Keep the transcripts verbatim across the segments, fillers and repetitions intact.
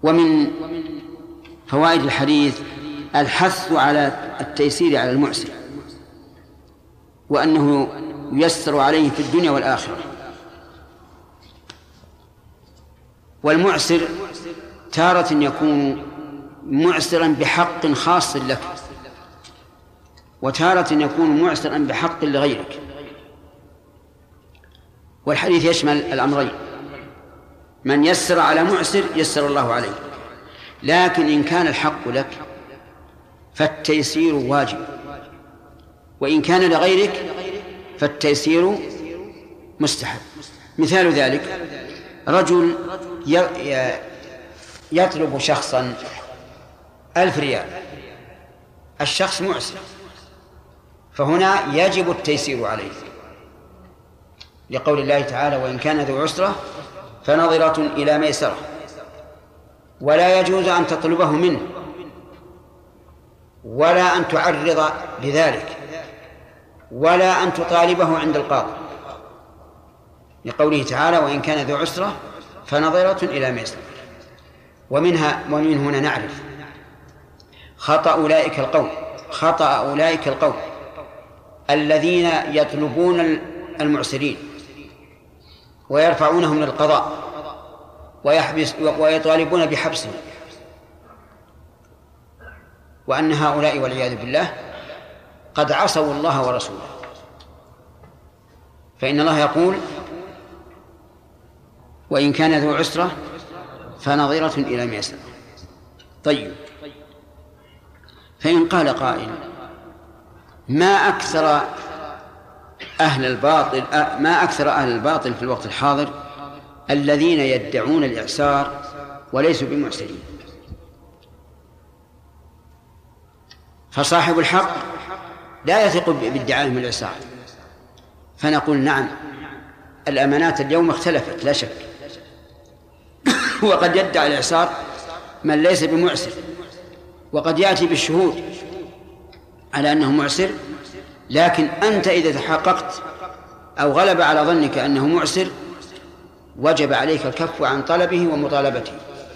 ومن فوائد الحديث الحث على التيسير على المعسر، وأنه ييسر عليه في الدنيا والآخرة. والمعسر تارة يكون معسرا بحق خاص لك، وتارة يكون معسرا بحق لغيرك، والحديث يشمل الأمرين. من يسر على معسر يسر الله عليه، لكن إن كان الحق لك فالتيسير واجب، وإن كان لغيرك فالتيسير مستحب. مثال ذلك رجل يطلب شخصا ألف ريال، الشخص معسر، فهنا يجب التيسير عليه لقول الله تعالى: وإن كان ذو عسرة فنظرة إلى ميسرة. ولا يجوز أن تطلبه منه ولا أن تعرض لذلك ولا أن تطالبه عند القاضي لقوله تعالى: وإن كان ذو عسرة فنظرة إلى ميسرة. ومنها ومن هنا نعرف خطأ أولئك القوم خطأ أولئك القوم الذين يطلبون المعسرين ويرفعونهم للقضاء ويحبس ويطالبون بحبسهم، وأن هؤلاء والعياذ بالله قد عصوا الله ورسوله. فإن الله يقول: وإن كان ذو عسرة فنظرة إلى ميسرة. طيب، فإن قال قائل: ما أكثر أهل الباطل ما أكثر أهل الباطل في الوقت الحاضر الذين يدعون الإعسار وليسوا بمعسرين، فصاحب الحق لا يثق بادعائهم الإعسار. فنقول: نعم، الأمانات اليوم اختلفت لا شك، وقد يدعي الإعسار من ليس بمعسر، وقد يأتي بالشهود على أنه معسر، لكن أنت إذا تحققت أو غلب على ظنك أنه معسر وجب عليك الكف عن طلبه ومطالبته.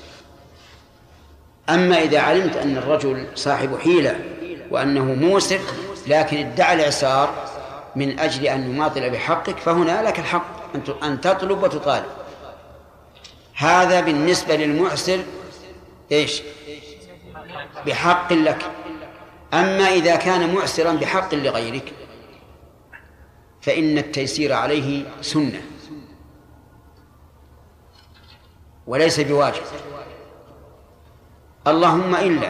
أما إذا علمت أن الرجل صاحب حيلة وأنه موسر لكن ادعى الإعسار من أجل أن يماطل بحقك، فهنا لك الحق أن تطلب وتطالب. هذا بالنسبة للمعسر إيش؟ بحق لك. أما إذا كان معسرا بحق لغيرك فإن التيسير عليه سنة وليس بواجب، اللهم إلا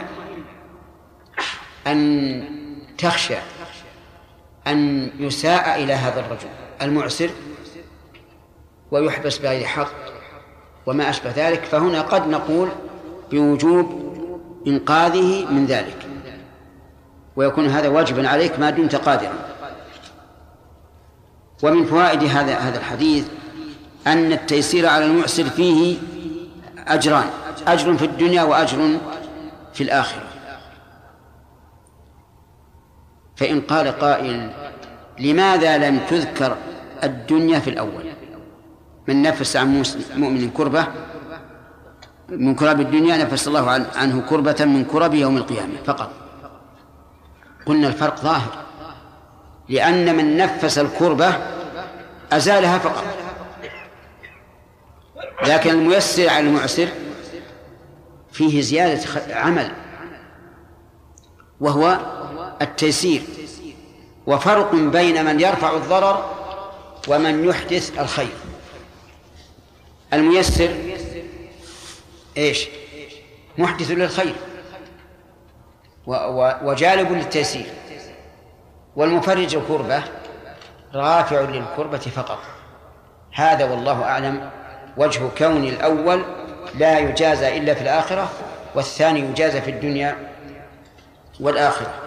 أن تخشى أن يساء إلى هذا الرجل المعسر ويحبس بغير حق وما أشبه ذلك، فهنا قد نقول بوجوب إنقاذه من ذلك، ويكون هذا واجبا عليك ما دمت قادرا. ومن فوائد هذا هذا الحديث أن التيسير على المعسر فيه أجران: أجر في الدنيا وأجر في الآخرة. فإن قال قائل: لماذا لم تذكر الدنيا في الأول؟ من نفس عن مؤمن كربة من كرب الدنيا نفس الله عنه كربة من كرب يوم القيامة فقط. قلنا الفرق ظاهر، لأن من نفس الكربة أزالها فقط، لكن الميسر على المعسر فيه زيادة عمل وهو التيسير، وفرق بين من يرفع الضرر ومن يحدث الخير. الميسر إيش؟ محدث للخير وجالب للتيسير، والمفرج الكربة رافع للكربة فقط. هذا والله أعلم وجه كون الأول لا يجازى إلا في الآخرة، والثاني يجازى في الدنيا والآخرة.